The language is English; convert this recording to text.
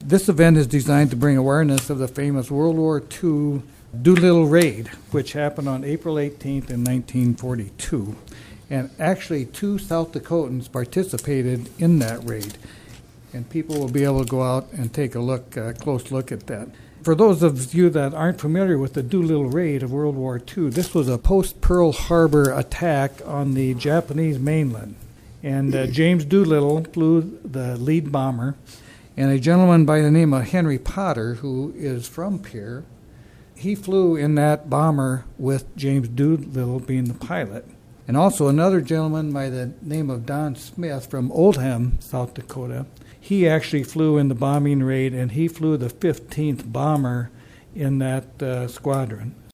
This event is designed to bring awareness of the famous World War II Doolittle Raid, which happened on April 18th in 1942. And actually, 2 South Dakotans participated in that raid. And people will be able to go out and take a close look at that. For those of you that aren't familiar with the Doolittle Raid of World War II, this was a post-Pearl Harbor attack on the Japanese mainland. And James Doolittle flew the lead bomber, and a gentleman by the name of Henry Potter, who is from Pierre, he flew in that bomber with James Doolittle being the pilot. And also another gentleman by the name of Don Smith from Oldham, South Dakota. He actually flew in the bombing raid, and he flew the 15th bomber in that squadron.